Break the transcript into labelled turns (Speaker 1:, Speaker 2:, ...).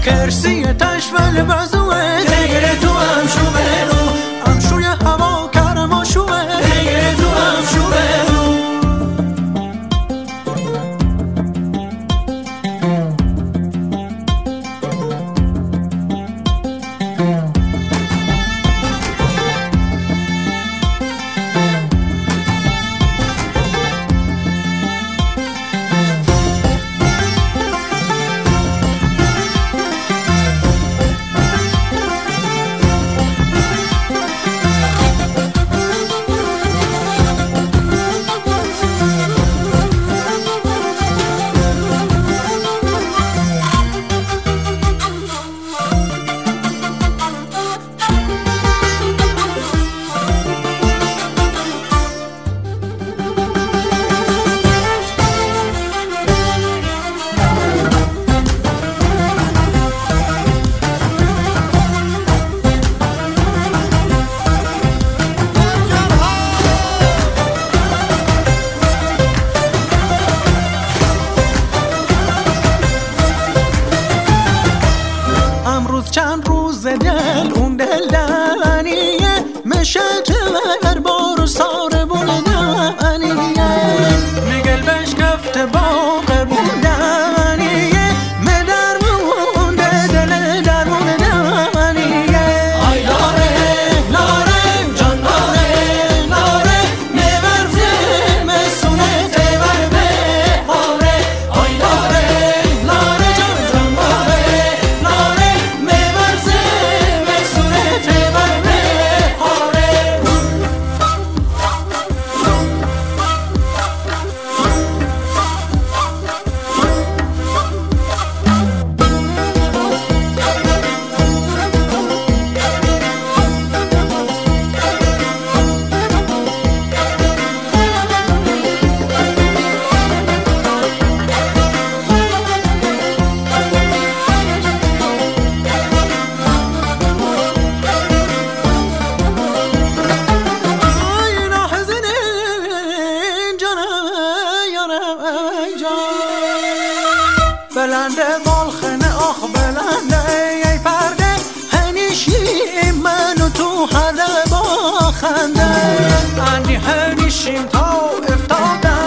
Speaker 1: کرسی تشبل بزوه تگره تو هم شوه رو هم شوی هوا کرم و شوه تگره تو هم شوه رو چند روز دل اون دل دنیه میشه که هر بار سار بودنیه میگل بش کفت با قربودنیه مدر مونده دل در بودنیه آی لاره لاره جان لاره لاره میورزه مسونه تیور بهاره آی لاره لاره جان لاره لاره بلنده بالخنه آخ بلنده ای پرده هنیشی منو تو حده با خنده اندی هنیشیم تا افتاده